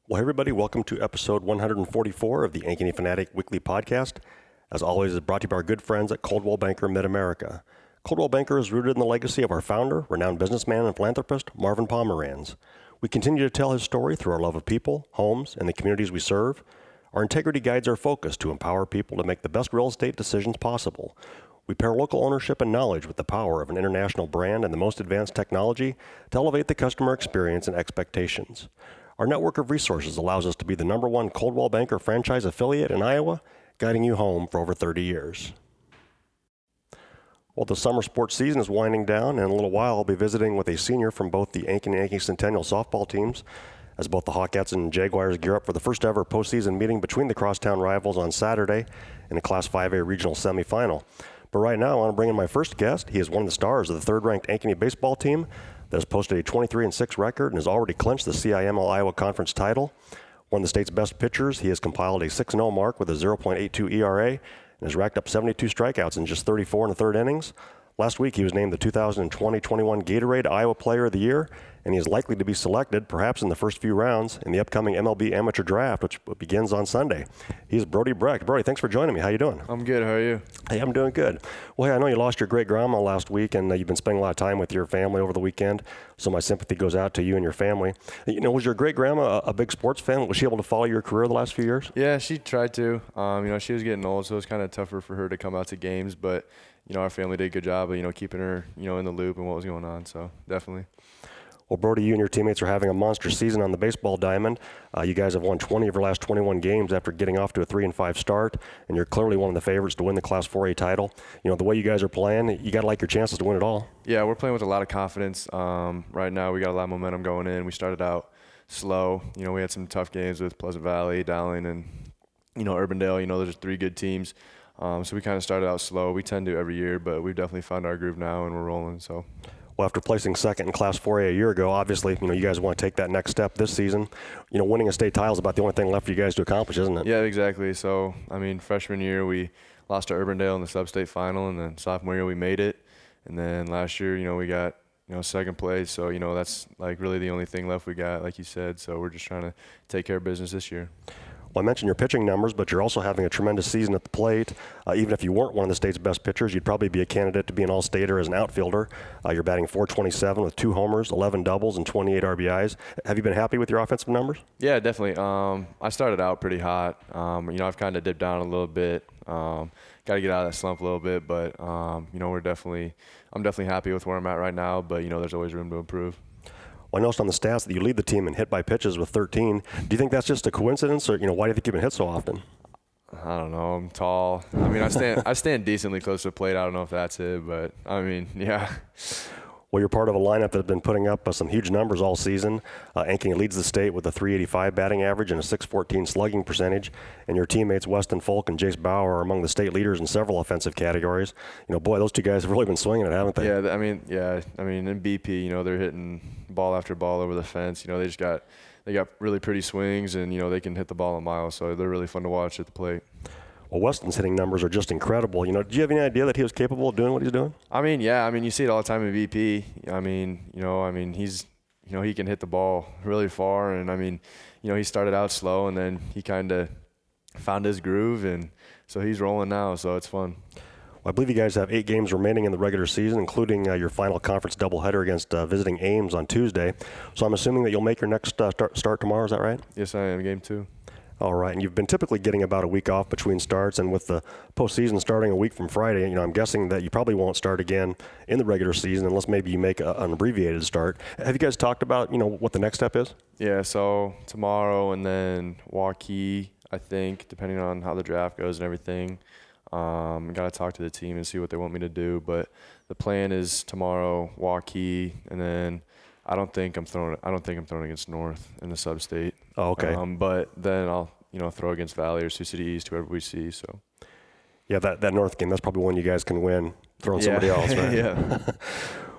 Well, hey everybody, welcome to episode 144 of the Ankeny Fanatic Weekly Podcast. As always, it's brought to you by our good friends at Coldwell Banker Mid-America. Coldwell Banker is rooted in the legacy of our founder, renowned businessman and philanthropist, Marvin Pomeranz. We continue to tell his story through our love of people, homes, and the communities we serve. Our integrity guides our focus to empower people to make the best real estate decisions possible. We pair local ownership and knowledge with the power of an international brand and the most advanced technology to elevate the customer experience and expectations. Our network of resources allows us to be the #1 Coldwell Banker franchise affiliate in Iowa, guiding you home for over 30 years. Well, the summer sports season is winding down, and in a little while I'll be visiting with a senior from both the Ankeny and Ankeny Centennial softball teams, as both the Hawkettes and Jaguars gear up for the first ever postseason meeting between the crosstown rivals on Saturday in the Class 5A regional semifinal. But right now I want to bring in my first guest. He is one of the stars of the third-ranked Ankeny baseball team that has posted a 23-6 record and has already clinched the CIML Iowa Conference title. One of the state's best pitchers, he has compiled a 6-0 mark with a 0.82 ERA and has racked up 72 strikeouts in just 34 in the third innings. Last week, he was named the 2020-21 Gatorade Iowa Player of the Year, and he is likely to be selected, perhaps in the first few rounds, in the upcoming MLB Amateur Draft, which begins on Sunday. He's Brody Brecht. Brody, thanks for joining me. How you doing? I'm good. How are you? Hey, I'm doing good. Well, hey, I know you lost your great-grandma last week, and you've been spending a lot of time with your family over the weekend, so my sympathy goes out to you and your family. You know, was your great-grandma a big sports fan? Was she able to follow your career the last few years? Yeah, she tried to. She was getting old, so it was kind of tougher for her to come out to games, but our family did a good job of, keeping her, in the loop and what was going on. So definitely. Well, Brody, you and your teammates are having a monster season on the baseball diamond. You guys have won 20 of your last 21 games after getting off to a 3-5 start, and you're clearly one of the favorites to win the Class 4A title. The way you guys are playing, you got to like your chances to win it all. Yeah, we're playing with a lot of confidence. Right now, we got a lot of momentum going in. We started out slow. We had some tough games with Pleasant Valley, Dowling, and, Urbandale. Those are 3 good teams. So we kind of started out slow. We tend to every year, but we've definitely found our groove now, and we're rolling. So. Well, after placing second in Class 4A a year ago, obviously, you guys want to take that next step this season. Winning a state title is about the only thing left for you guys to accomplish, isn't it? Yeah, exactly. So, freshman year we lost to Urbandale in the sub-state final, and then sophomore year we made it. And then last year, we got, second place. So, that's like really the only thing left we got, like you said. So we're just trying to take care of business this year. Well, I mentioned your pitching numbers, but you're also having a tremendous season at the plate. Even if you weren't one of the state's best pitchers, you'd probably be a candidate to be an all-stater as an outfielder. You're batting .427 with 2 homers, 11 doubles, and 28 RBIs. Have you been happy with your offensive numbers? Yeah, definitely. I started out pretty hot. I've kind of dipped down a little bit. Got to get out of that slump a little bit, but I'm definitely happy with where I'm at right now. But there's always room to improve. Well, I noticed on the stats that you lead the team in hit by pitches with 13. Do you think that's just a coincidence, or why do you think you've been hit so often? I don't know. I'm tall. I stand decently close to the plate. I don't know if that's it, but yeah. Well, you're part of a lineup that has been putting up some huge numbers all season. Ankeny leads the state with a .385 batting average and a .614 slugging percentage. And your teammates Weston Folk and Jace Bauer are among the state leaders in several offensive categories. Boy, those two guys have really been swinging it, haven't they? Yeah, in BP, they're hitting ball after ball over the fence. They got really pretty swings, and they can hit the ball a mile. So they're really fun to watch at the plate. Well, Weston's hitting numbers are just incredible. Do you have any idea that he was capable of doing what he's doing? You see it all the time in VP. He's, he can hit the ball really far, and he started out slow, and then he kind of found his groove, and so he's rolling now, so it's fun. Well, I believe you guys have 8 games remaining in the regular season, including your final conference doubleheader against visiting Ames on Tuesday. So I'm assuming that you'll make your next start tomorrow, is that right? Yes, I am, game 2. All right, and you've been typically getting about a week off between starts, and with the postseason starting a week from Friday, I'm guessing that you probably won't start again in the regular season unless maybe you make an abbreviated start. Have you guys talked about, what the next step is? Yeah, so tomorrow and then Waukee, I think, depending on how the draft goes and everything. Got to talk to the team and see what they want me to do, but the plan is tomorrow, Waukee, and then I don't think I'm throwing against North in the sub-state. Oh, okay. But then I'll, throw against Valley or Sioux City East, whoever we see. So. Yeah, that North game, that's probably one you guys can win, throwing somebody else, right? Yeah.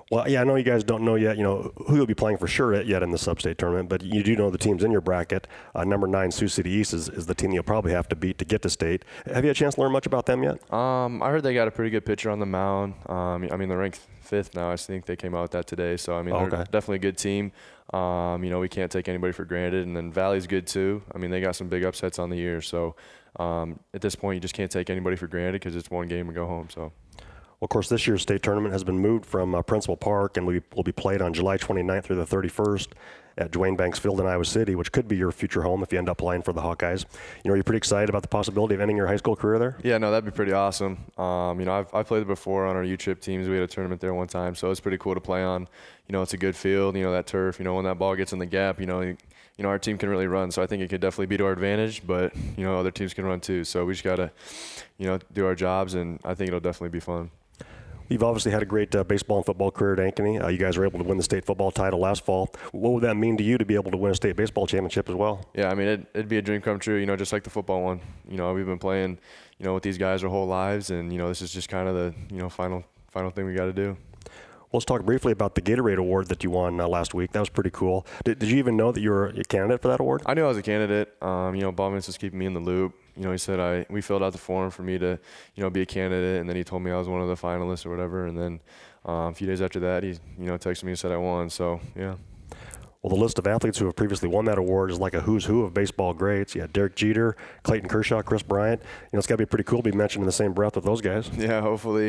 Well, yeah, I know you guys don't know yet, who you'll be playing for sure yet in the sub-state tournament, but you do know the teams in your bracket. Number 9, Sioux City East is the team you'll probably have to beat to get to state. Have you had a chance to learn much about them yet? I heard they got a pretty good pitcher on the mound. They're ranked 5th now. I think they came out with that today. So, they're definitely a good team. We can't take anybody for granted. And then Valley's good too. They got some big upsets on the year. So, at this point, you just can't take anybody for granted because it's one game and go home. So. Well, of course, this year's state tournament has been moved from Principal Park and will be played on July 29th through the 31st at Dwayne Banks Field in Iowa City, which could be your future home if you end up playing for the Hawkeyes. Are you pretty excited about the possibility of ending your high school career there? Yeah, no, that'd be pretty awesome. I've played it before on our U-Trip teams. We had a tournament there one time, so it's pretty cool to play on. It's a good field, that turf. When that ball gets in the gap, our team can really run. So I think it could definitely be to our advantage, but, other teams can run too. So we just got to, do our jobs, and I think it'll definitely be fun. You've obviously had a great baseball and football career at Ankeny. You guys were able to win the state football title last fall. What would that mean to you to be able to win a state baseball championship as well? Yeah, it'd be a dream come true, just like the football one. We've been playing, with these guys our whole lives, and, this is just kind of the, final thing we got to do. Well, let's talk briefly about the Gatorade Award that you won last week. That was pretty cool. Did you even know that you were a candidate for that award? I knew I was a candidate. Bob Vince was keeping me in the loop. He said we filled out the form for me to, be a candidate, and then he told me I was one of the finalists or whatever. And then a few days after that, he, texted me and said I won. So, yeah. Well, the list of athletes who have previously won that award is like a who's who of baseball greats. You had Derek Jeter, Clayton Kershaw, Chris Bryant. It's got to be pretty cool to be mentioned in the same breath with those guys. Yeah, hopefully,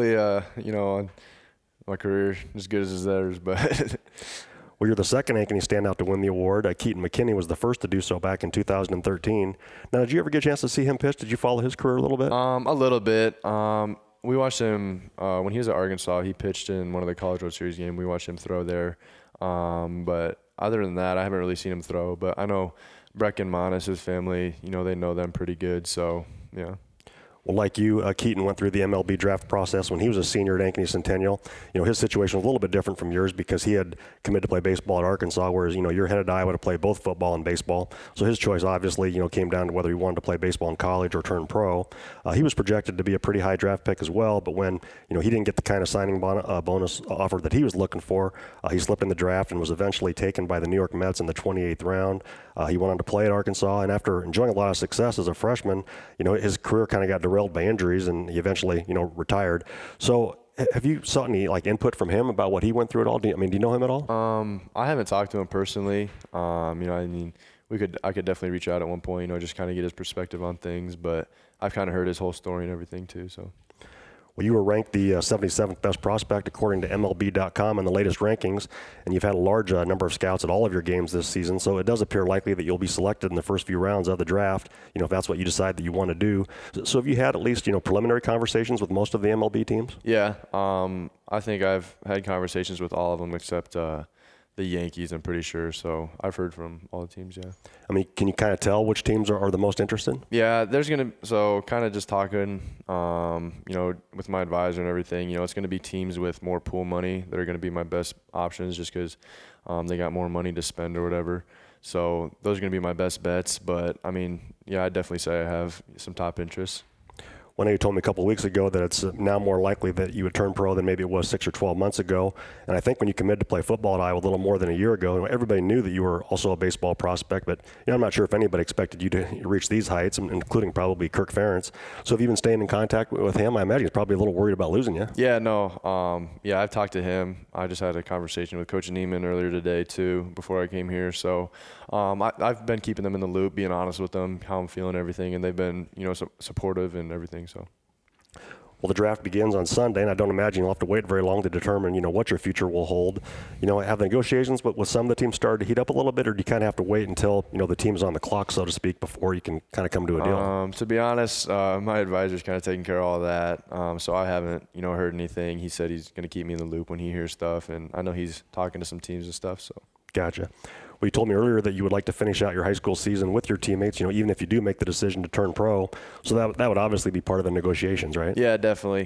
my career as good as theirs, but. Well, you're the second Ankeny standout to win the award. Keaton McKinney was the first to do so back in 2013. Now, did you ever get a chance to see him pitch? Did you follow his career a little bit? A little bit. We watched him when he was at Arkansas. He pitched in one of the College World Series games. We watched him throw there. But other than that, I haven't really seen him throw. But I know Brecken Manis, his family, they know them pretty good. So, yeah. Well, like you, Keaton went through the MLB draft process when he was a senior at Ankeny Centennial. His situation was a little bit different from yours because he had committed to play baseball at Arkansas, whereas, you're headed to Iowa to play both football and baseball. So his choice obviously, came down to whether he wanted to play baseball in college or turn pro. He was projected to be a pretty high draft pick as well, but when, he didn't get the kind of signing bonus offer that he was looking for, he slipped in the draft and was eventually taken by the New York Mets in the 28th round. He went on to play at Arkansas, and after enjoying a lot of success as a freshman, his career kind of got derailed by injuries, and he eventually, retired. So have you sought any input from him about what he went through at all? Do you know him at all? I haven't talked to him personally. I could definitely reach out at one point, just kind of get his perspective on things, but I've kind of heard his whole story and everything too, so. Well, you were ranked the 77th best prospect according to MLB.com in the latest rankings, and you've had a large number of scouts at all of your games this season, so it does appear likely that you'll be selected in the first few rounds of the draft, if that's what you decide that you want to do. So have you had at least, preliminary conversations with most of the MLB teams? Yeah, I think I've had conversations with all of them except the Yankees, I'm pretty sure. So I've heard from all the teams, yeah. Can you kind of tell which teams are the most interested? Yeah, so kind of just talking, with my advisor and everything, it's going to be teams with more pool money that are going to be my best options just because they got more money to spend or whatever. So those are going to be my best bets. But, yeah, I'd definitely say I have some top interests. Well, I know you told me a couple of weeks ago that it's now more likely that you would turn pro than maybe it was 6 or 12 months ago. And I think when you committed to play football at Iowa a little more than a year ago, everybody knew that you were also a baseball prospect. But I'm not sure if anybody expected you to reach these heights, including probably Kirk Ferentz. So have you been staying in contact with him? I imagine he's probably a little worried about losing you. Yeah, no. I've talked to him. I just had a conversation with Coach Neiman earlier today, too, before I came here. So I've been keeping them in the loop, being honest with them, how I'm feeling, everything. And they've been, supportive and everything, so. Well, the draft begins on Sunday, and I don't imagine you'll have to wait very long to determine, what your future will hold. Have the negotiations with some of the teams started to heat up a little bit, or do you kind of have to wait until, the team's on the clock, so to speak, before you can kind of come to a deal? To be honest, my advisor's kind of taking care of all that, so I haven't, heard anything. He said he's going to keep me in the loop when he hears stuff, and I know he's talking to some teams and stuff, so. Gotcha. Well, you told me earlier that you would like to finish out your high school season with your teammates, even if you do make the decision to turn pro. So that would obviously be part of the negotiations, right? Yeah, definitely.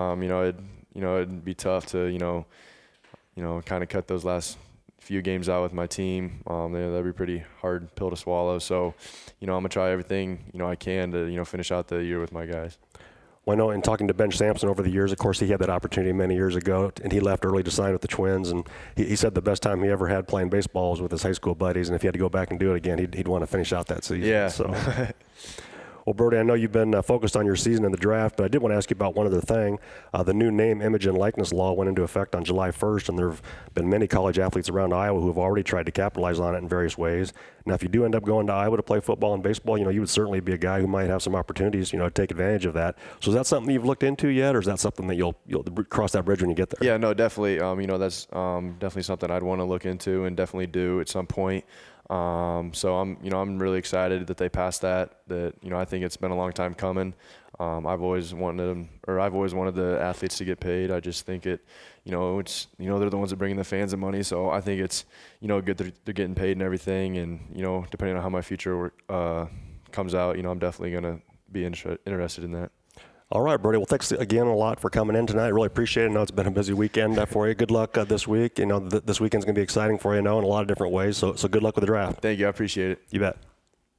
It'd be tough to, kind of cut those last few games out with my team. That'd be a pretty hard pill to swallow. So, I'm going to try everything, I can to, finish out the year with my guys. Well, I know in talking to Ben Sampson over the years, of course, he had that opportunity many years ago, and he left early to sign with the Twins. And he said the best time he ever had playing baseball was with his high school buddies, and if he had to go back and do it again, he'd want to finish out that season. Yeah. So. Well, Brody, I know you've been focused on your season in the draft, but I did want to ask you about one other thing. The new name, image, and likeness law went into effect on July 1st, and there have been many college athletes around Iowa who have already tried to capitalize on it in various ways. Now, if you do end up going to Iowa to play football and baseball, you would certainly be a guy who might have some opportunities, to take advantage of that. So is that something you've looked into yet, or is that something that you'll cross that bridge when you get there? Yeah, no, definitely. That's definitely something I'd want to look into and definitely do at some point. So I'm really excited that they passed that. I think it's been a long time coming. I've always wanted the athletes to get paid. I just think they're the ones that bring in the fans and money. So I think it's, good they're getting paid and everything. And, depending on how my future comes out, I'm definitely going to be interested in that. All right, Brody. Well, thanks again a lot for coming in tonight. I really appreciate it. I know it's been a busy weekend for you. Good luck this week. This weekend's going to be exciting for you, in a lot of different ways. So good luck with the draft. Thank you. I appreciate it. You bet.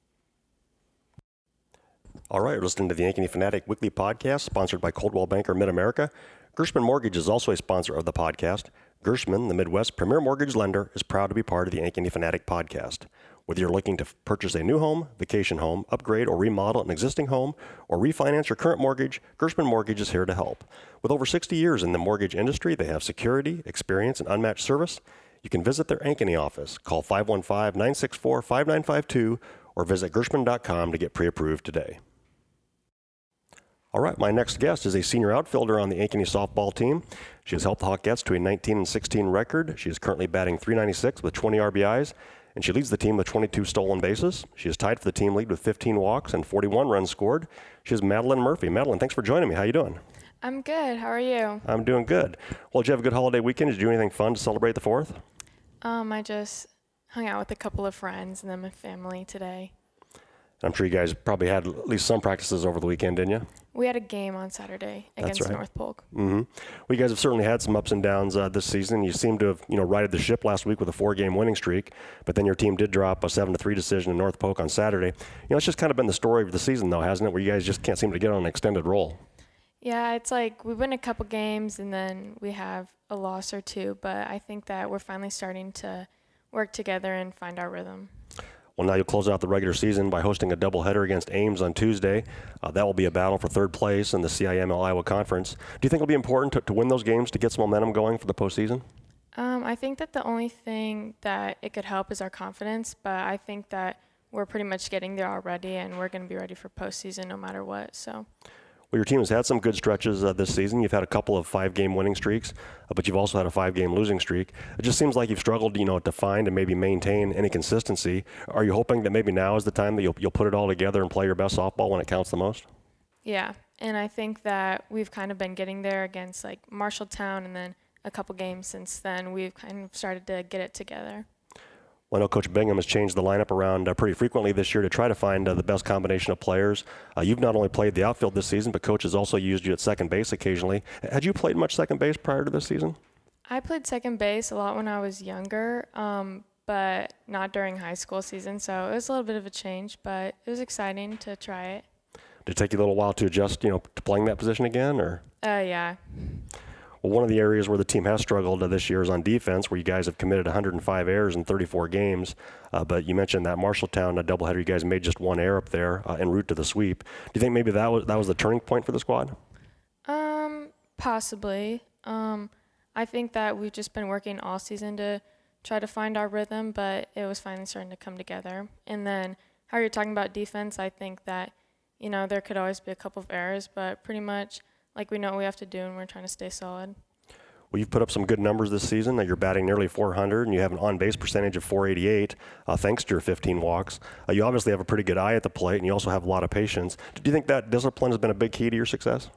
All right, you're listening to the Ankeny Fanatic Weekly Podcast, sponsored by Coldwell Banker Mid-America. Gershman Mortgage is also a sponsor of the podcast. Gershman, the Midwest premier mortgage lender, is proud to be part of the Ankeny Fanatic Podcast. Whether you're looking to purchase a new home, vacation home, upgrade or remodel an existing home, or refinance your current mortgage, Gershman Mortgage is here to help. With over 60 years in the mortgage industry, they have security, experience, and unmatched service. You can visit their Ankeny office. Call 515-964-5952 or visit Gershman.com to get pre-approved today. All right, my next guest is a senior outfielder on the Ankeny softball team. She has helped the Hawkettes to a 19-16 record. She is currently batting .396 with 20 RBIs. And she leads the team with 22 stolen bases. She is tied for the team lead with 15 walks and 41 runs scored. She is Madeline Murphy. Madeline, thanks for joining me. How you doing? I'm good. How are you? I'm doing good. Well, did you have a good holiday weekend? Did you do anything fun to celebrate the 4th? I just hung out with a couple of friends and then my family today. I'm sure you guys probably had at least some practices over the weekend, didn't you? We had a game on Saturday against North Polk. Mm-hmm. Well, you guys have certainly had some ups and downs this season. You seem to have, righted the ship last week with a 4-game winning streak, but then your team did drop a 7-3 decision in North Polk on Saturday. It's just kind of been the story of the season, though, hasn't it, where you guys just can't seem to get on an extended roll? Yeah, it's like we win a couple games and then we have a loss or two, but I think that we're finally starting to work together and find our rhythm. Well, now you'll close out the regular season by hosting a doubleheader against Ames on Tuesday. That will be a battle for third place in the CIML Iowa Conference. Do you think it'll be important to win those games to get some momentum going for the postseason? I think that the only thing that it could help is our confidence, but I think that we're pretty much getting there already, and we're going to be ready for postseason no matter what. So. Well, your team has had some good stretches this season. You've had a couple of 5-game winning streaks, but you've also had a 5-game losing streak. It just seems like you've struggled, to find and maybe maintain any consistency. Are you hoping that maybe now is the time that you'll put it all together and play your best softball when it counts the most? Yeah, and I think that we've kind of been getting there against like Marshalltown, and then a couple games since then we've kind of started to get it together. Well, I know Coach Bingham has changed the lineup around pretty frequently this year to try to find the best combination of players. You've not only played the outfield this season, but Coach has also used you at second base occasionally. Had you played much second base prior to this season? I played second base a lot when I was younger, but not during high school season, so it was a little bit of a change, but it was exciting to try it. Did it take you a little while to adjust, to playing that position again, or? Yeah. Well, one of the areas where the team has struggled this year is on defense, where you guys have committed 105 errors in 34 games. But you mentioned that Marshalltown doubleheader, you guys made just one error up there en route to the sweep. Do you think maybe that was the turning point for the squad? Possibly. I think that we've just been working all season to try to find our rhythm, but it was finally starting to come together. And then how you're talking about defense, I think that, there could always be a couple of errors, but pretty much like we know what we have to do and we're trying to stay solid. Well, you've put up some good numbers this season. You're batting nearly .400, and you have an on-base percentage of .488, thanks to your 15 walks. You obviously have a pretty good eye at the plate, and you also have a lot of patience. Do you think that discipline has been a big key to your success?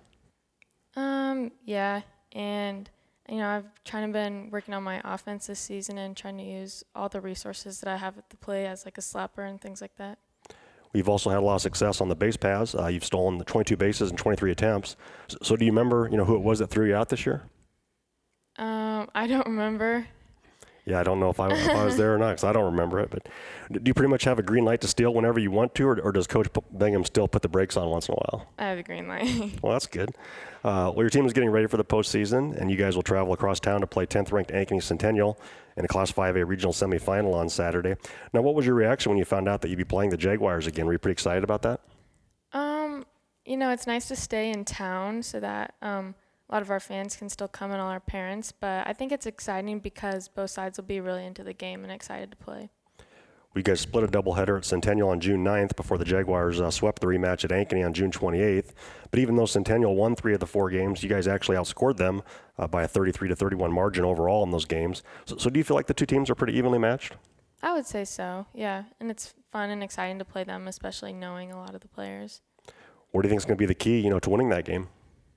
Yeah, and I've been working on my offense this season and trying to use all the resources that I have at the plate as like a slapper and things like that. You've also had a lot of success on the base paths. You've stolen the 22 bases in 23 attempts. So do you remember, who it was that threw you out this year? I don't remember. Yeah, I don't know if I was there or not because I don't remember it. But do you pretty much have a green light to steal whenever you want to, or does Coach Bingham still put the brakes on once in a while? I have the green light. Well, that's good. Well, your team is getting ready for the postseason, and you guys will travel across town to play 10th-ranked Ankeny Centennial in a Class 5A regional semifinal on Saturday. Now, what was your reaction when you found out that you'd be playing the Jaguars again? Were you pretty excited about that? It's nice to stay in town so that a lot of our fans can still come and all our parents. But I think it's exciting because both sides will be really into the game and excited to play. You guys split a doubleheader at Centennial on June 9th before the Jaguars swept the rematch at Ankeny on June 28th. But even though Centennial won 3 of the 4 games, you guys actually outscored them by a 33-31 margin overall in those games. So do you feel like the two teams are pretty evenly matched? I would say so, yeah. And it's fun and exciting to play them, especially knowing a lot of the players. What do you think is going to be the key, to winning that game?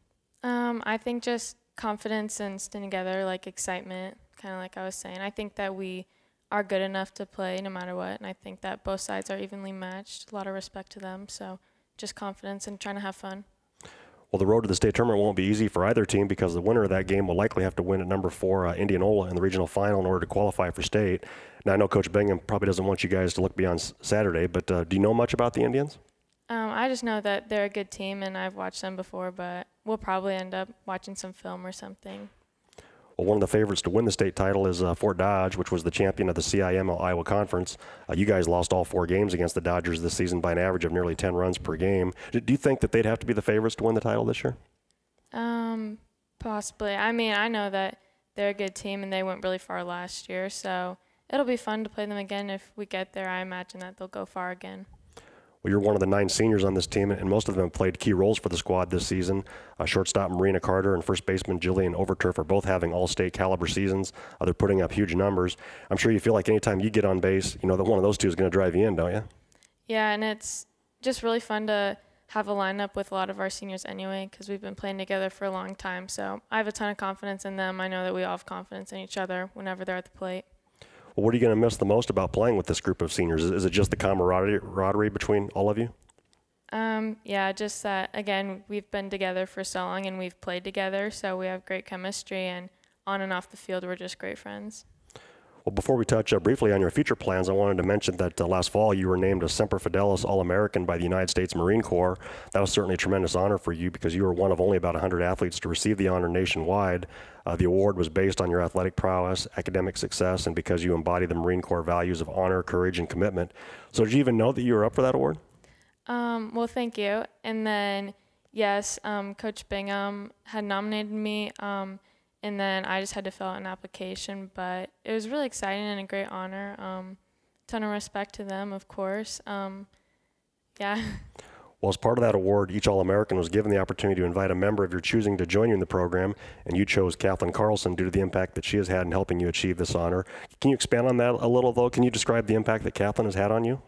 I think just confidence and staying together, like excitement, kind of like I was saying. I think that we are good enough to play no matter what, and I think that both sides are evenly matched. A lot of respect to them, so just confidence and trying to have fun. Well, the road to the state tournament won't be easy for either team because the winner of that game will likely have to win at number 4 Indianola in the regional final in order to qualify for state. Now, I know Coach Bingham probably doesn't want you guys to look beyond Saturday, but do you know much about the Indians? I just know that they're a good team, and I've watched them before, but we'll probably end up watching some film or something. Well, one of the favorites to win the state title is Fort Dodge, which was the champion of the CIML Iowa Conference. You guys lost all 4 games against the Dodgers this season by an average of nearly 10 runs per game. Do you think that they'd have to be the favorites to win the title this year? Possibly. I mean, I know that they're a good team, and they went really far last year, so it'll be fun to play them again. If we get there, I imagine that they'll go far again. Well, you're one of the 9 seniors on this team, and most of them have played key roles for the squad this season. Shortstop Marina Carter and first baseman Jillian Overturf are both having all-state caliber seasons. They're putting up huge numbers. I'm sure you feel like anytime you get on base, that one of those two is going to drive you in, don't you? Yeah, and it's just really fun to have a lineup with a lot of our seniors anyway because we've been playing together for a long time. So I have a ton of confidence in them. I know that we all have confidence in each other whenever they're at the plate. Well, what are you going to miss the most about playing with this group of seniors? Is it just the camaraderie between all of you? Yeah, just that, again, we've been together for so long and we've played together, so we have great chemistry, and on and off the field, we're just great friends. Well, before we touch briefly on your future plans, I wanted to mention that last fall you were named a Semper Fidelis All-American by the United States Marine Corps. That was certainly a tremendous honor for you because you were one of only about 100 athletes to receive the honor nationwide. The award was based on your athletic prowess, academic success, and because you embody the Marine Corps values of honor, courage, and commitment. So did you even know that you were up for that award? Well, thank you. And then, yes, Coach Bingham had nominated me, and then I just had to fill out an application, but it was really exciting and a great honor. Ton of respect to them, of course. Yeah. Well, as part of that award, each All-American was given the opportunity to invite a member of your choosing to join you in the program, and you chose Kathleen Carlson due to the impact that she has had in helping you achieve this honor. Can you expand on that a little, though? Can you describe the impact that Kathleen has had on you?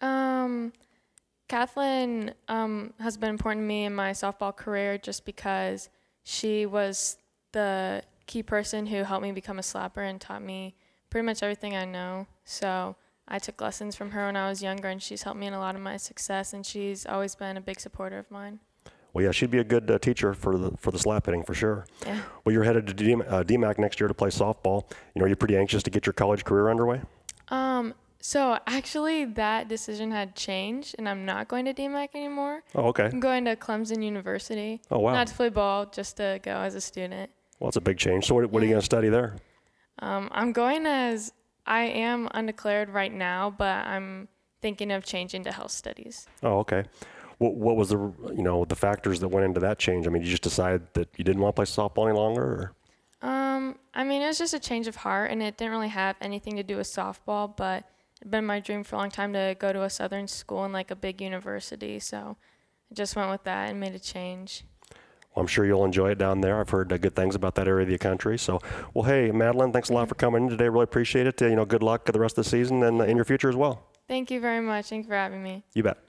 Kathleen has been important to me in my softball career just because she was the key person who helped me become a slapper and taught me pretty much everything I know. So I took lessons from her when I was younger, and she's helped me in a lot of my success, and she's always been a big supporter of mine. Well, yeah, she'd be a good teacher for the slap hitting for sure. Yeah. Well, you're headed to DMAC next year to play softball. Are you pretty anxious to get your college career underway? So actually that decision had changed, and I'm not going to DMAC anymore. Oh, okay. I'm going to Clemson University. Oh, wow. Not to play ball, just to go as a student. Well, it's a big change. So what are you going to study there? I'm going as I am undeclared right now, but I'm thinking of changing to health studies. Oh, okay. What was the factors that went into that change? I mean, you just decided that you didn't want to play softball any longer, or? I mean, it was just a change of heart, and it didn't really have anything to do with softball, but it's been my dream for a long time to go to a southern school and like a big university, so I just went with that and made a change. Well, I'm sure you'll enjoy it down there. I've heard good things about that area of the country. So, well, hey, Madeline, thanks a lot for coming in today. Really appreciate it. Good luck the rest of the season and in your future as well. Thank you very much. Thanks for having me. You bet.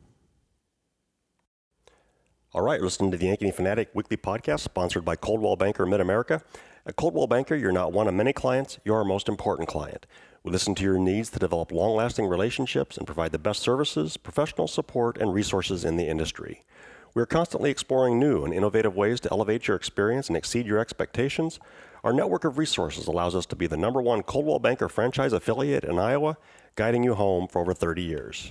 All right, listening to the Ankeny Fanatic Weekly Podcast, sponsored by Coldwell Banker Mid-America. At Coldwell Banker, you're not one of many clients, you're our most important client. We listen to your needs to develop long-lasting relationships and provide the best services, professional support, and resources in the industry. We are constantly exploring new and innovative ways to elevate your experience and exceed your expectations. Our network of resources allows us to be the #1 Coldwell Banker franchise affiliate in Iowa, guiding you home for over 30 years.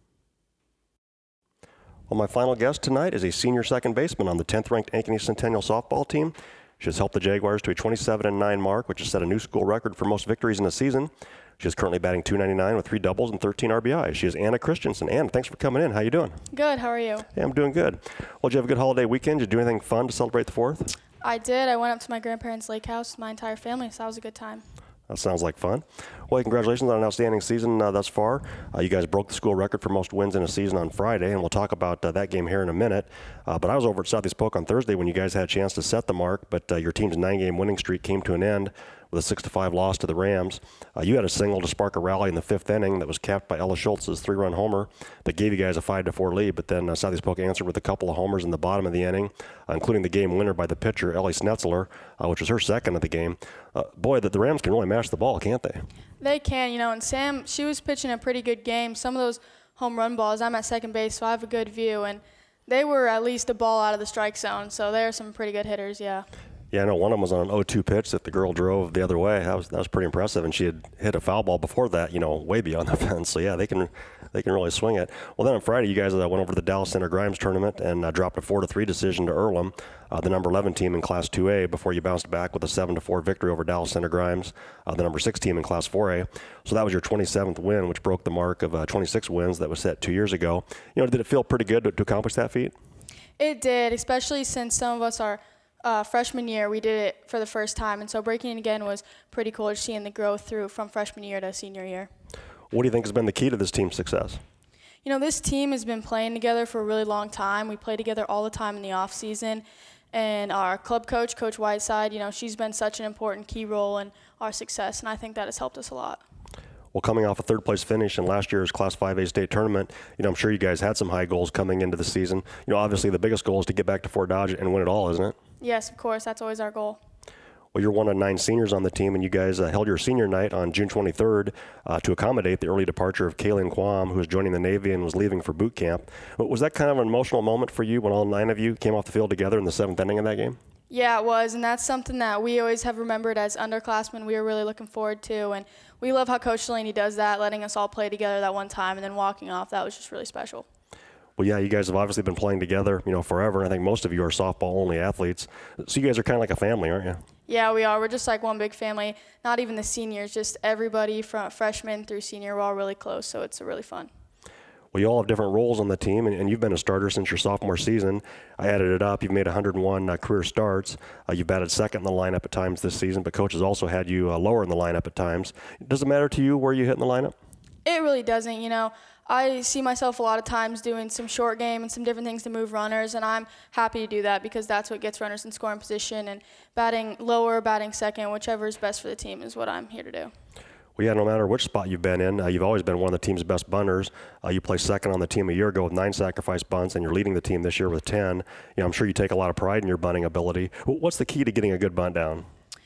Well, my final guest tonight is a senior second baseman on the 10th-ranked Ankeny Centennial softball team. She has helped the Jaguars to a 27-9 mark, which has set a new school record for most victories in a season. She is currently batting .299 with 3 doubles and 13 RBIs. She is Anna Christensen. Anna, thanks for coming in. How you doing? Good. How are you? Yeah, I'm doing good. Well, did you have a good holiday weekend? Did you do anything fun to celebrate the 4th? I did. I went up to my grandparents' lake house with my entire family, so that was a good time. That sounds like fun. Well, congratulations on an outstanding season thus far. You guys broke the school record for most wins in a season on Friday, and we'll talk about that game here in a minute. But I was over at Southeast Polk on Thursday when you guys had a chance to set the mark, but your team's 9-game winning streak came to an end with a 6-5 loss to the Rams. You had a single to spark a rally in the 5th inning that was capped by Ella Schultz's 3-run homer that gave you guys a 5-4 lead, but then Southeast Polk answered with a couple of homers in the bottom of the inning, including the game winner by the pitcher, Ellie Snetzler, which was her second of the game. Boy, the Rams can really mash the ball, can't they? They can, and Sam, she was pitching a pretty good game. Some of those home run balls, I'm at second base, so I have a good view, and they were at least a ball out of the strike zone, so they're some pretty good hitters, yeah. Yeah, I know one of them was on an 0-2 pitch that the girl drove the other way. That was pretty impressive, and she had hit a foul ball before that, way beyond the fence. So yeah, they can really swing it. Well, then on Friday, you guys went over to the Dallas Center Grimes tournament and dropped a 4-3 decision to Earlham, the number 11 team in Class 2A, before you bounced back with a 7-4 victory over Dallas Center Grimes, the number 6 team in Class 4A. So that was your 27th win, which broke the mark of 26 wins that was set 2 years ago. Did it feel pretty good to accomplish that feat? It did, especially since some of us are freshman year, we did it for the first time, and so breaking it again was pretty cool, just seeing the growth through from freshman year to senior year. What do you think has been the key to this team's success? This team has been playing together for a really long time. We play together all the time in the off season, and our club coach, Coach Whiteside, she's been such an important key role in our success, and I think that has helped us a lot. Well, coming off a third-place finish in last year's Class 5A state tournament, I'm sure you guys had some high goals coming into the season. Obviously the biggest goal is to get back to Fort Dodge and win it all, isn't it? Yes, of course. That's always our goal. Well, you're one of 9 seniors on the team, and you guys held your senior night on June 23rd to accommodate the early departure of Kaylin Quam, who was joining the Navy and was leaving for boot camp. Was that kind of an emotional moment for you when all 9 of you came off the field together in the 7th inning of that game? Yeah, it was, and that's something that we always have remembered as underclassmen. We were really looking forward to, and we love how Coach Delaney does that, letting us all play together that one time and then walking off. That was just really special. Well, yeah, you guys have obviously been playing together, forever. I think most of you are softball-only athletes. So you guys are kind of like a family, aren't you? Yeah, we are. We're just like one big family. Not even the seniors, just everybody from freshman through senior. We're all really close, so it's really fun. Well, you all have different roles on the team, and you've been a starter since your sophomore season. I added it up. You've made 101 career starts. You've batted second in the lineup at times this season, but Coach has also had you lower in the lineup at times. Does it matter to you where you hit in the lineup? It really doesn't. I see myself a lot of times doing some short game and some different things to move runners, and I'm happy to do that because that's what gets runners in scoring position, and batting lower, batting second, whichever is best for the team is what I'm here to do. Well, yeah, no matter which spot you've been in, you've always been one of the team's best bunters. You placed second on the team a year ago with 9 sacrifice bunts, and you're leading the team this year with 10. I'm sure you take a lot of pride in your bunting ability. What's the key to getting a good bunt down?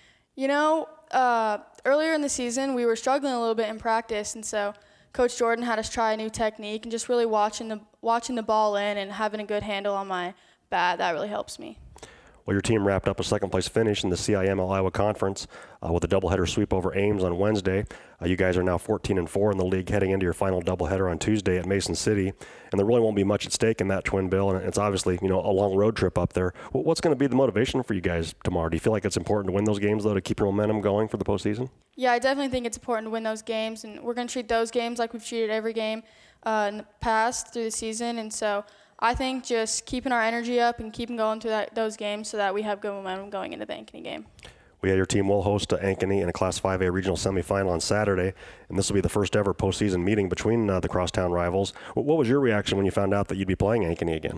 Earlier in the season, we were struggling a little bit in practice, and so Coach Jordan had us try a new technique and just really watching the ball in and having a good handle on my bat. That really helps me. Well, your team wrapped up a second-place finish in the CIML Iowa Conference with a doubleheader sweep over Ames on Wednesday. You guys are now 14-4 in the league heading into your final doubleheader on Tuesday at Mason City, and there really won't be much at stake in that twin bill, and it's obviously a long road trip up there. What's going to be the motivation for you guys tomorrow? Do you feel like it's important to win those games, though, to keep your momentum going for the postseason? Yeah, I definitely think it's important to win those games, and we're going to treat those games like we've treated every game in the past through the season, and so I think just keeping our energy up and keeping going through those games so that we have good momentum going into the Ankeny game. Well, yeah, your team will host Ankeny in a Class 5A regional semifinal on Saturday, and this will be the first ever postseason meeting between the crosstown rivals. What was your reaction when you found out that you'd be playing Ankeny again?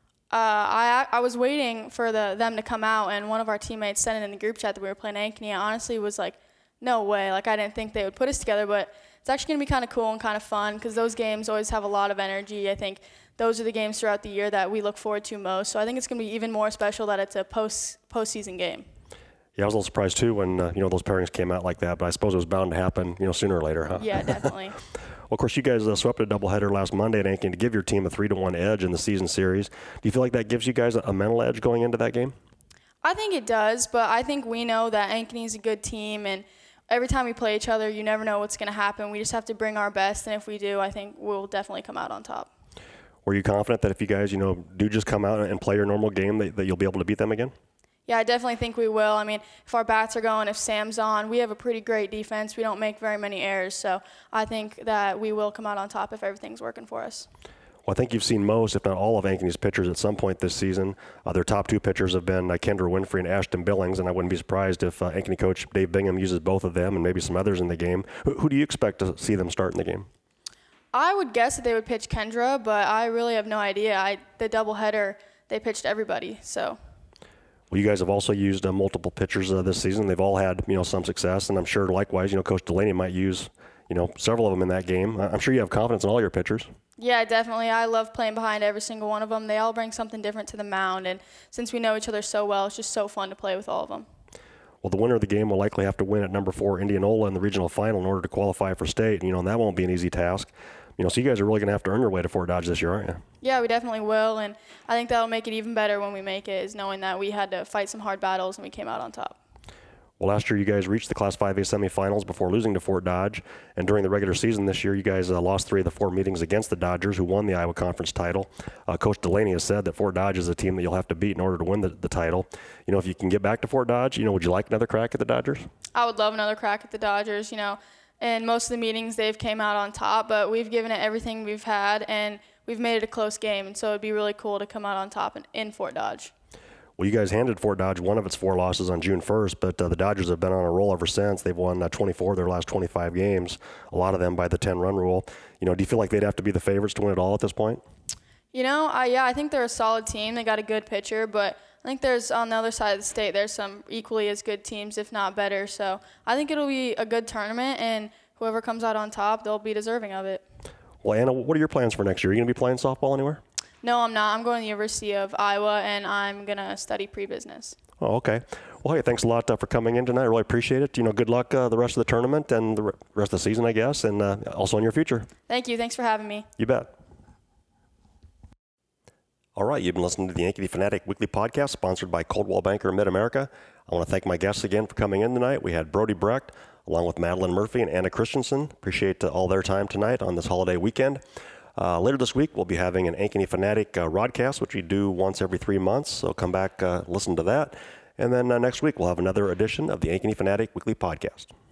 I was waiting for them to come out, and one of our teammates sent it in the group chat that we were playing Ankeny. I honestly was like, no way. I didn't think they would put us together, but it's actually going to be kind of cool and kind of fun because those games always have a lot of energy. I think those are the games throughout the year that we look forward to most. So I think it's going to be even more special that it's a postseason game. Yeah, I was a little surprised too when those pairings came out like that, but I suppose it was bound to happen sooner or later, huh? Yeah, definitely. Well, of course, you guys swept a doubleheader last Monday at Ankeny to give your team a 3-1 edge in the season series. Do you feel like that gives you guys a mental edge going into that game? I think it does, but I think we know that Ankeny's a good team, and every time we play each other, you never know what's going to happen. We just have to bring our best, and if we do, I think we'll definitely come out on top. Were you confident that if you guys, do just come out and play your normal game, that you'll be able to beat them again? Yeah, I definitely think we will. I mean, if our bats are going, if Sam's on, we have a pretty great defense. We don't make very many errors, so I think that we will come out on top if everything's working for us. Well, I think you've seen most, if not all, of Ankeny's pitchers at some point this season. Their top two pitchers have been Kendra Winfrey and Ashton Billings, and I wouldn't be surprised if Ankeny coach Dave Bingham uses both of them and maybe some others in the game. Who do you expect to see them start in the game? I would guess that they would pitch Kendra, but I really have no idea. The doubleheader, they pitched everybody, so. Well, you guys have also used multiple pitchers this season. They've all had some success, and I'm sure likewise, Coach Delaney might use several of them in that game. I'm sure you have confidence in all your pitchers. Yeah, definitely. I love playing behind every single one of them. They all bring something different to the mound, and since we know each other so well, it's just so fun to play with all of them. Well, the winner of the game will likely have to win at number 4 Indianola in the regional final in order to qualify for state. And that won't be an easy task. So you guys are really going to have to earn your way to Fort Dodge this year, aren't you? Yeah, we definitely will, and I think that'll make it even better when we make it, is knowing that we had to fight some hard battles and we came out on top. Well, last year you guys reached the Class 5A semifinals before losing to Fort Dodge, and during the regular season this year you guys lost 3 of the 4 meetings against the Dodgers, who won the Iowa Conference title. Coach Delaney has said that Fort Dodge is a team that you'll have to beat in order to win the title. If you can get back to Fort Dodge, would you like another crack at the Dodgers? I would love another crack at the Dodgers. In most of the meetings they've came out on top, but we've given it everything we've had, and we've made it a close game, and so it'd be really cool to come out on top in Fort Dodge. Well, you guys handed Fort Dodge one of its 4 losses on June 1st, but the Dodgers have been on a roll ever since. They've won 24 of their last 25 games, a lot of them by the 10-run rule. Do you feel like they'd have to be the favorites to win it all at this point? I think they're a solid team. They got a good pitcher, but I think there's, on the other side of the state, there's some equally as good teams, if not better. So I think it'll be a good tournament, and whoever comes out on top, they'll be deserving of it. Well, Anna, what are your plans for next year? Are you going to be playing softball anywhere? No, I'm not. I'm going to the University of Iowa, and I'm going to study pre-business. Oh, okay. Well, hey, thanks a lot for coming in tonight. I really appreciate it. Good luck the rest of the tournament and the rest of the season, I guess, and also in your future. Thank you. Thanks for having me. You bet. All right, you've been listening to the Ankeny Fanatic Weekly Podcast, sponsored by Coldwell Banker Mid-America. I want to thank my guests again for coming in tonight. We had Brody Brecht, along with Madeline Murphy and Anna Christensen. Appreciate all their time tonight on this holiday weekend. Later this week, we'll be having an Ankeny Fanatic Rodcast, which we do once every 3 months, so come back, listen to that. And then next week, we'll have another edition of the Ankeny Fanatic Weekly Podcast.